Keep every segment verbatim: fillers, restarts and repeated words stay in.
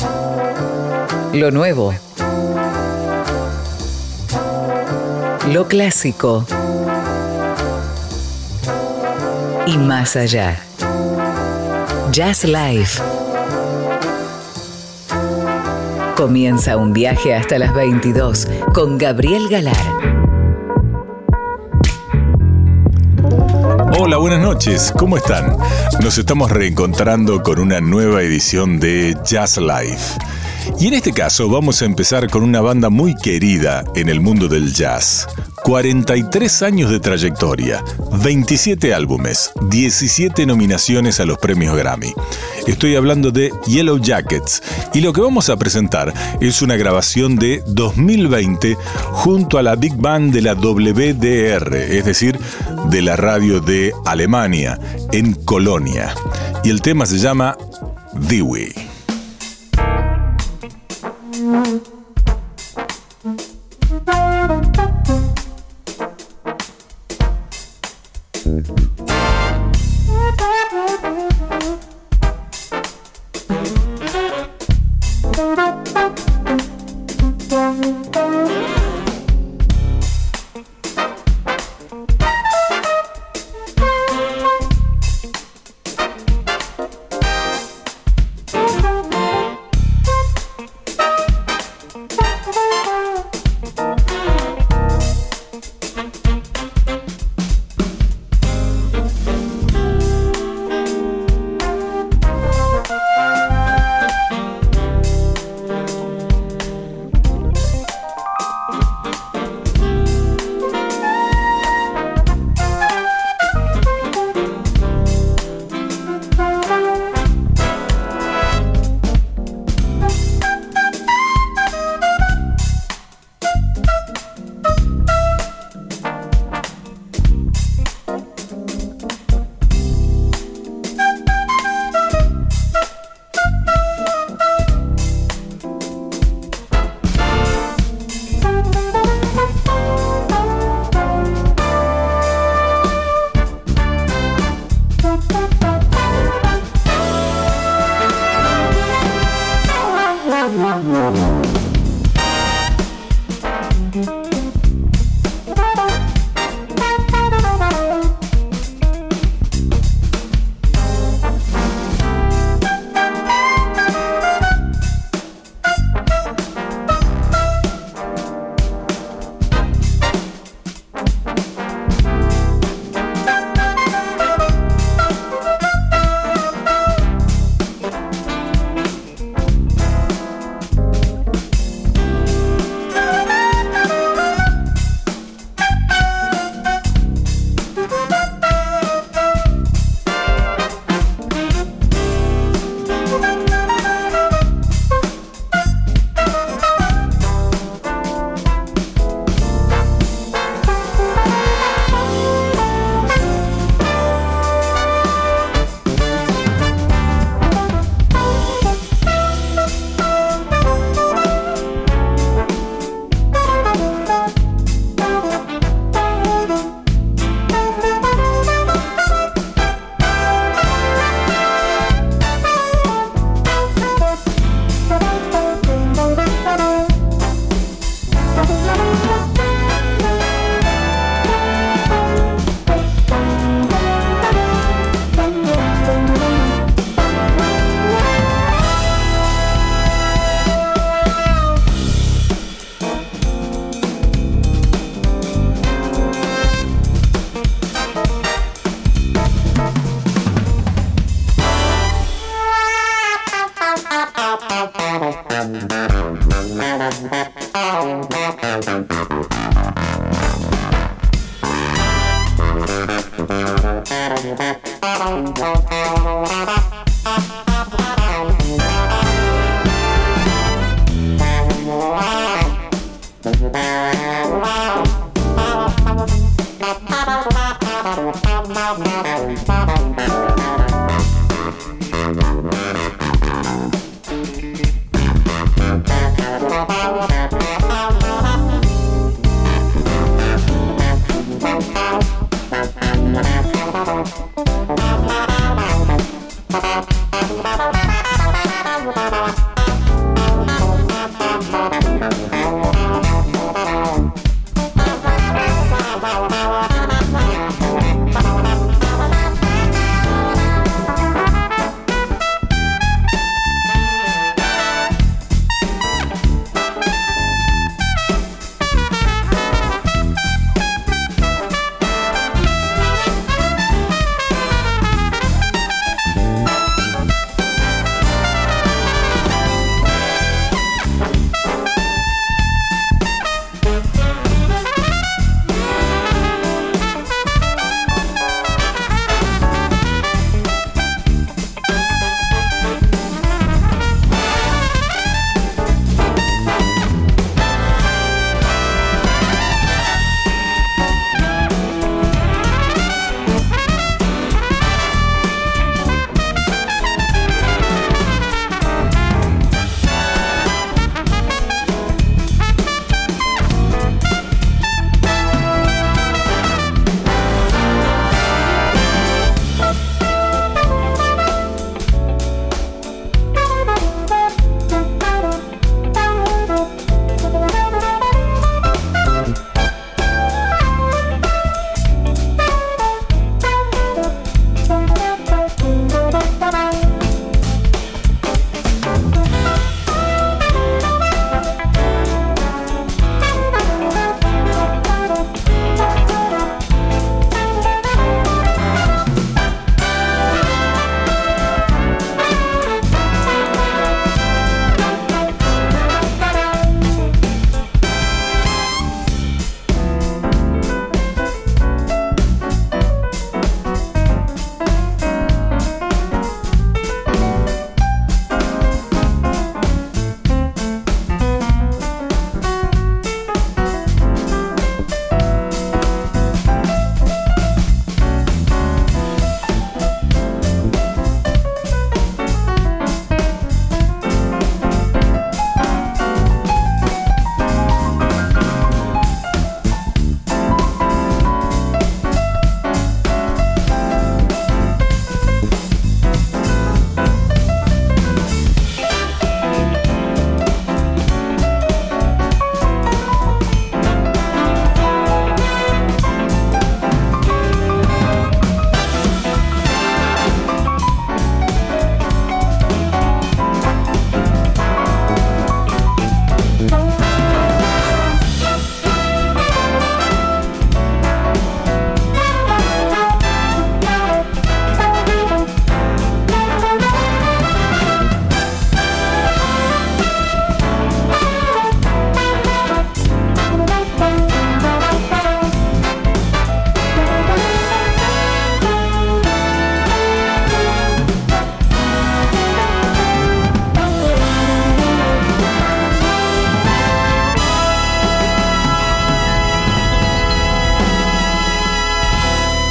Lo nuevo. Lo clásico. Y más allá. Jazz Life. Comienza un viaje hasta las veintidós con Gabriel Galar. Hola, buenas noches, ¿cómo están? Nos estamos reencontrando con una nueva edición de Jazz Life. Y en este caso vamos a empezar con una banda muy querida en el mundo del jazz. cuarenta y tres años de trayectoria, veintisiete álbumes, diecisiete nominaciones a los premios Grammy. Estoy hablando de Yellow Jackets y lo que vamos a presentar es una grabación de dos mil veinte junto a la Big Band de la W D R, es decir, de la radio de Alemania, en Colonia. Y el tema se llama Dewey.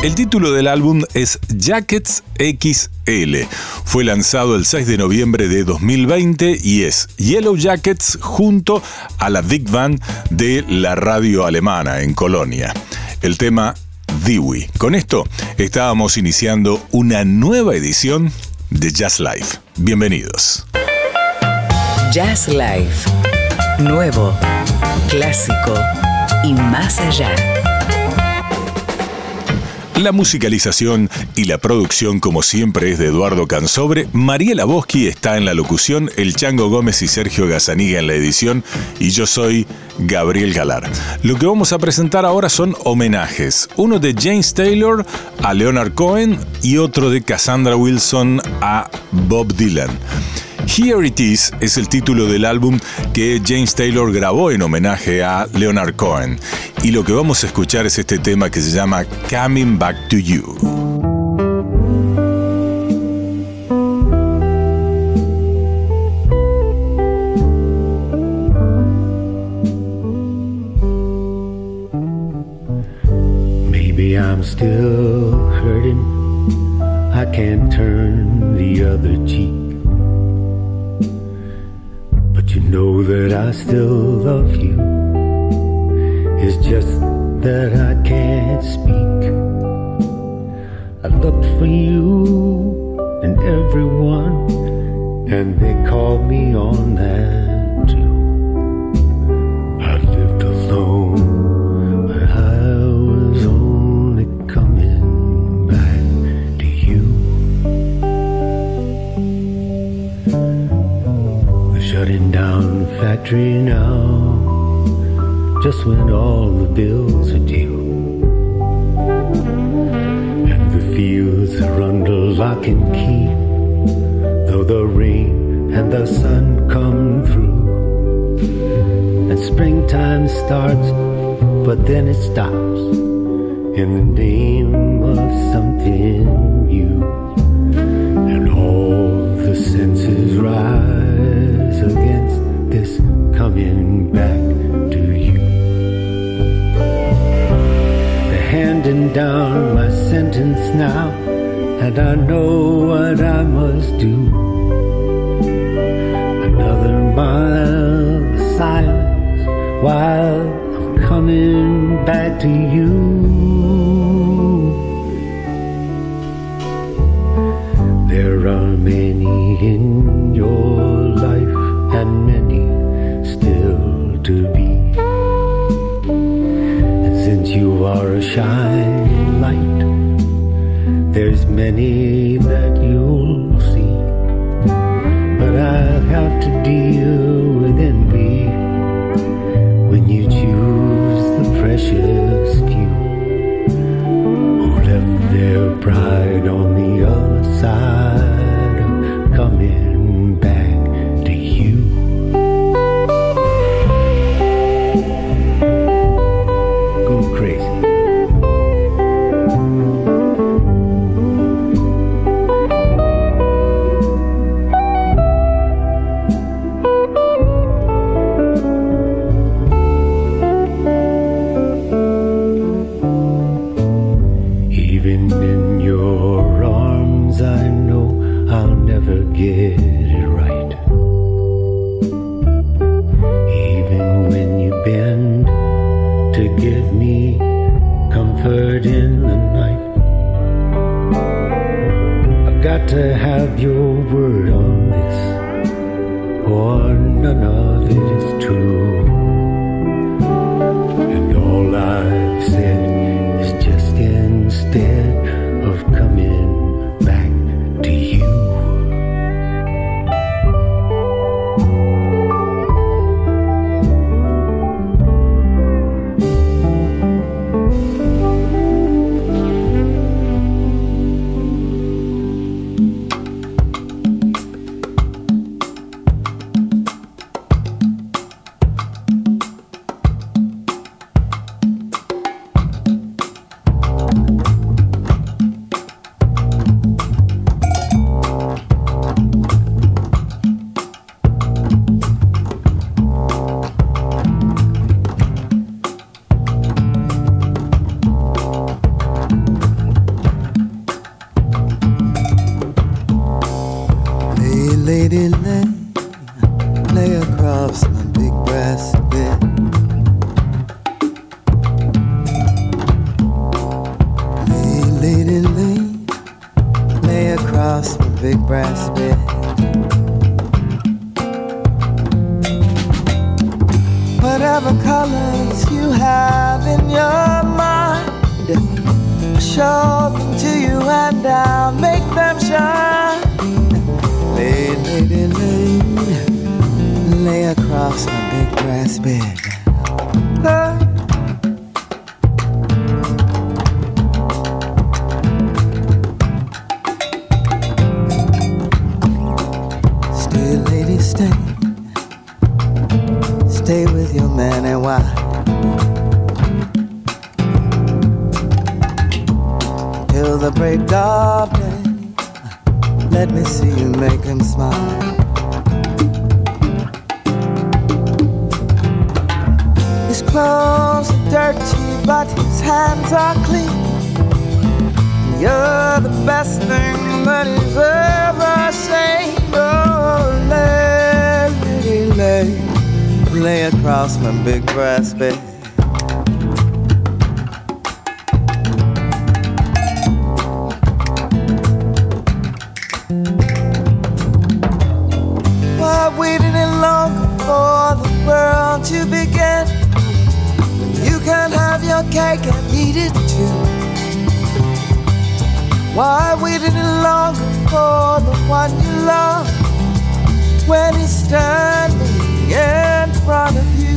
El título del álbum es Jackets X L. Fue lanzado el seis de noviembre de dos mil veinte y es Yellow Jackets junto a la Big Band de la radio alemana en Colonia. El tema Dewey. Con esto estábamos iniciando una nueva edición de Jazz Life. Bienvenidos. Jazz Life. Nuevo, clásico y más allá. La musicalización y la producción, como siempre, es de Eduardo Cansobre. Mariela Boschi está en la locución, el Chango Gómez y Sergio Gazzaniga en la edición, y yo soy Gabriel Galar. Lo que vamos a presentar ahora son homenajes. Uno de James Taylor a Leonard Cohen y otro de Cassandra Wilson a Bob Dylan. Here It Is es el título del álbum que James Taylor grabó en homenaje a Leonard Cohen. Y lo que vamos a escuchar es este tema que se llama Coming Back to You. Maybe I'm still hurting. I can't turn the other cheek. You know that I still love you. It's just that I can't speak. I looked for you and everyone, and they called me on that too. I lived alone, but I was only coming back to you. Shutting down the factory now, just when all the bills are due, and the fields are under lock and key, though the rain and the sun come through, and springtime starts, but then it stops, in the name of something new, and all the senses rise against this coming back to you. They're handing down my sentence now, and I know what I must do. Another mile of silence while I'm coming back to you. There are many in your life and many still to be. And since you are a shining light, there's many that you'll see. But I'll have to deal with envy when you choose the precious few who left their pride on the other side of coming back to you. Go crazy. Even in your arms, I know I'll never get it right. Even when you bend to give me comfort in the night, I've got to have your word on this, or none of it is true. And all I've said is just instead of coming back to you. whatever colors you have in your mind, show them to you and I'll make them shine. Lay, lady, lay, lay across my big brass bed. Oh. Stay, lady, stay. Stay with your man and wife till the break of day. Let me see you make him smile. His clothes are dirty, but his hands are clean. You're the best thing that he's ever seen. Oh, lay, lay, lay across my big brass bed. Why waiting any longer for the world to begin? You can have your cake and eat it too. Why wait any longer for the one you love when he's standing in front of you?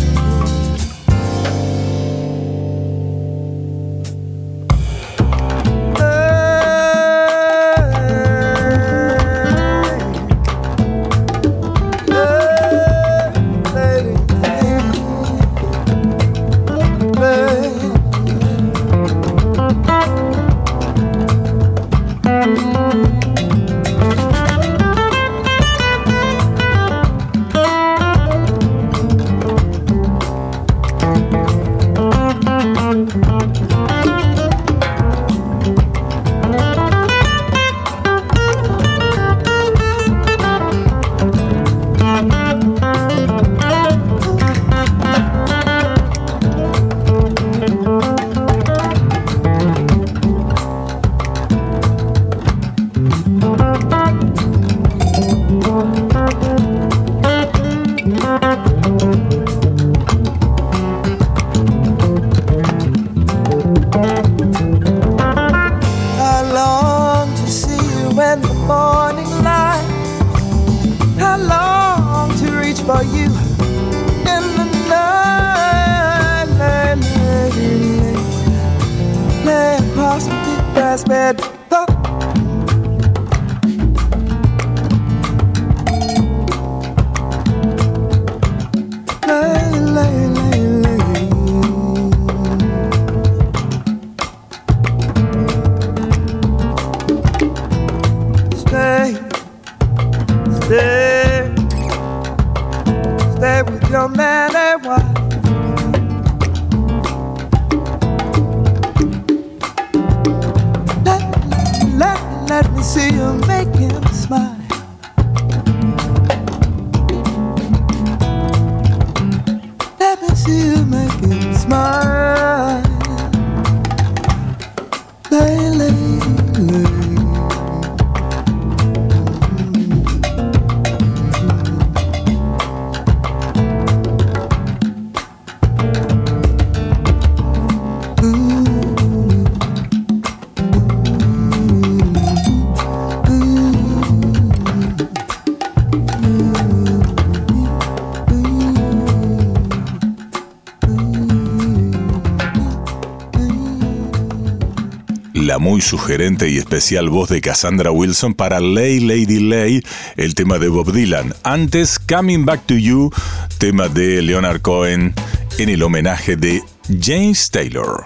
La muy sugerente y especial voz de Cassandra Wilson para Lay Lady Lay, el tema de Bob Dylan. Antes, Coming Back to You, tema de Leonard Cohen en el homenaje de James Taylor.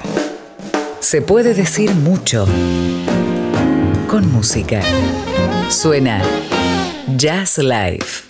Se puede decir mucho con música. Suena Jazz Life.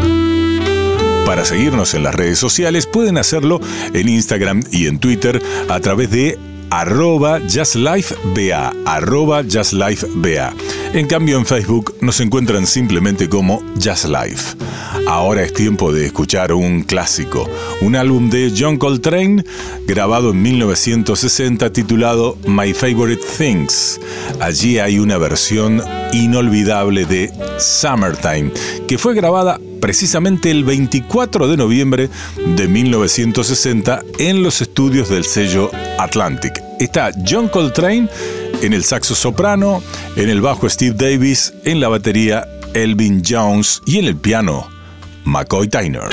Para seguirnos en las redes sociales pueden hacerlo en Instagram y en Twitter a través de arroba jazzlifeba, arroba jazzlifeba. En cambio en Facebook nos encuentran simplemente como Jazz Life. Ahora es tiempo de escuchar un clásico, un álbum de John Coltrane grabado en mil novecientos sesenta titulado My Favorite Things. Allí hay una versión inolvidable de Summertime que fue grabada precisamente el veinticuatro de noviembre de mil novecientos sesenta en los estudios del sello Atlantic. Está John Coltrane en el saxo soprano, en el bajo Steve Davis, en la batería Elvin Jones y en el piano McCoy Tyner.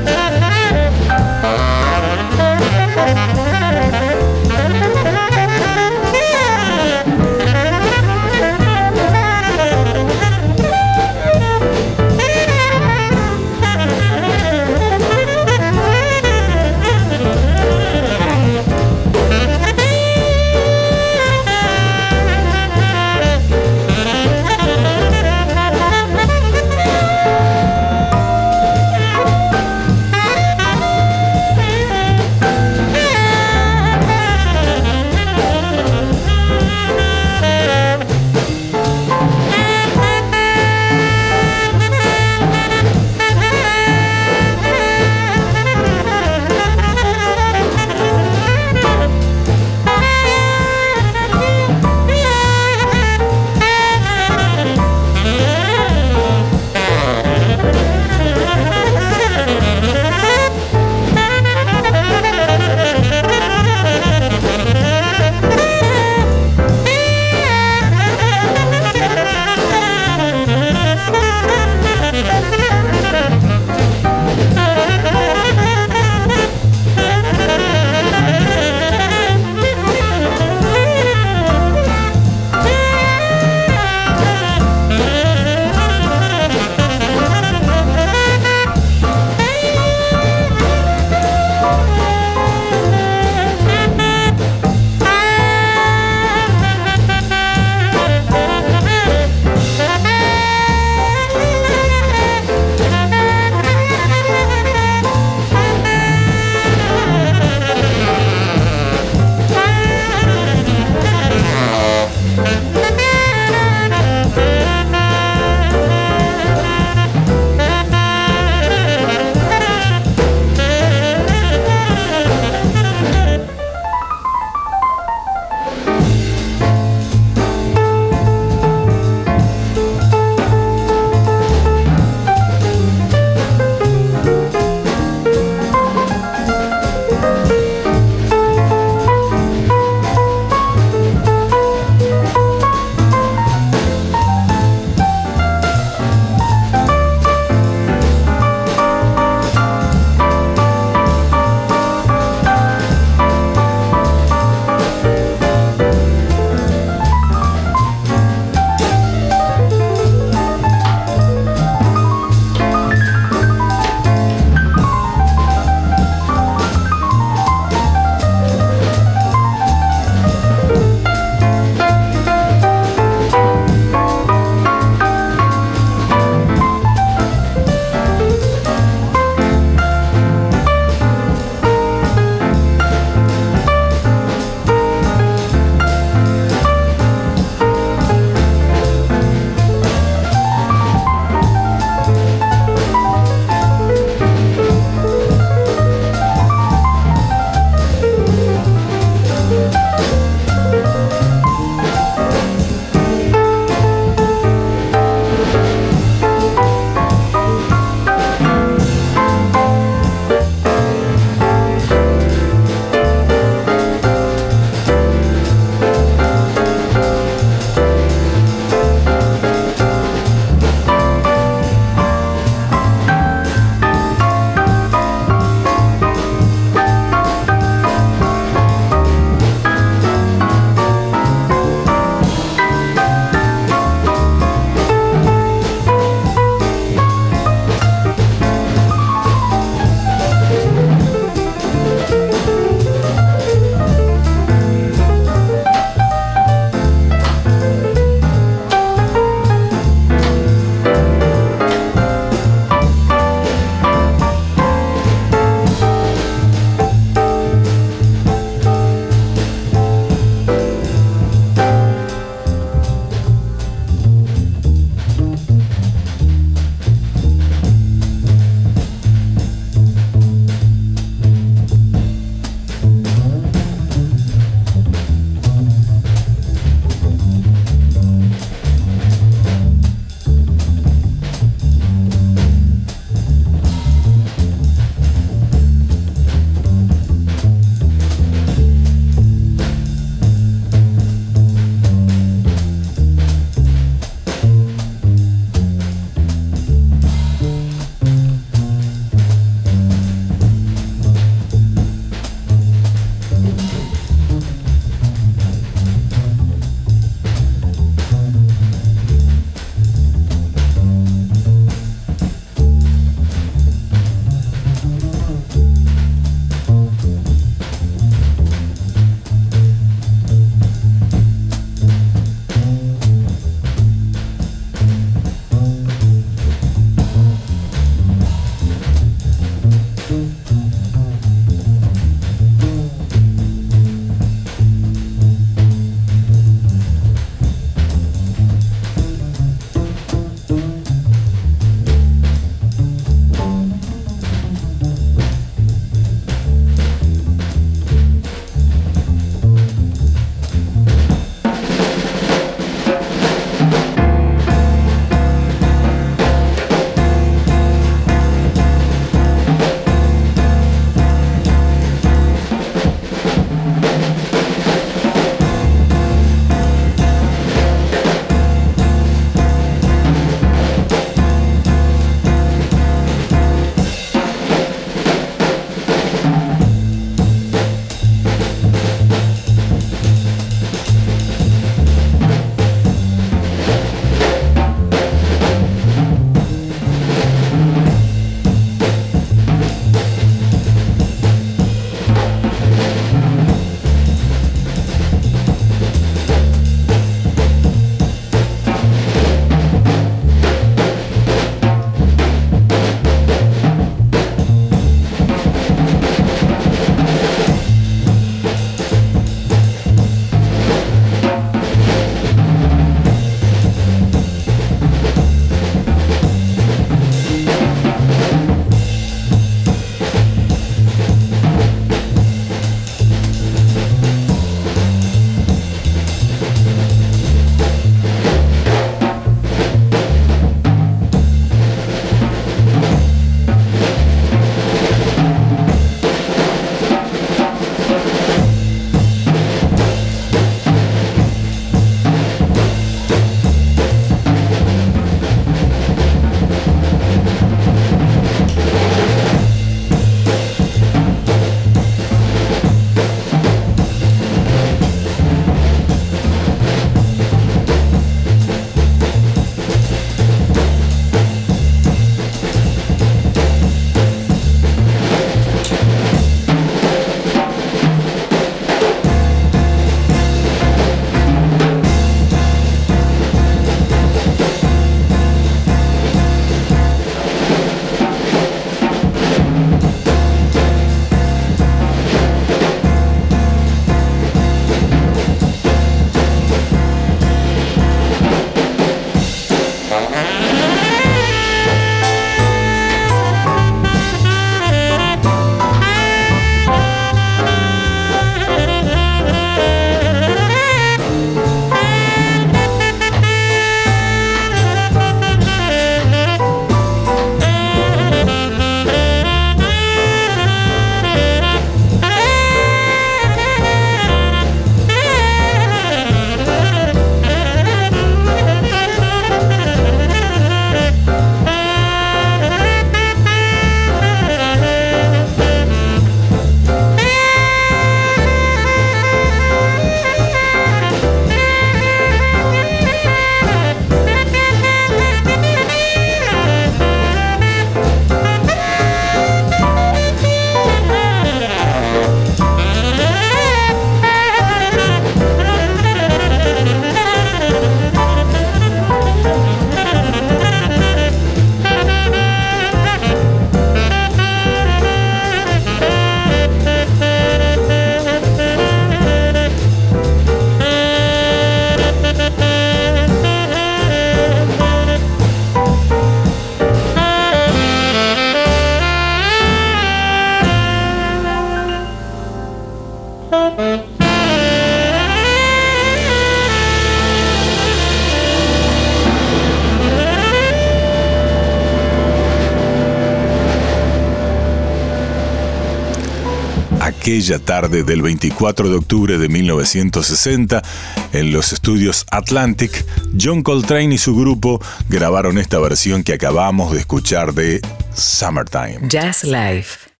aquella tarde del veinticuatro de octubre de mil novecientos sesenta, en los estudios Atlantic, John Coltrane y su grupo grabaron esta versión que acabamos de escuchar de Summertime. Jazz Life.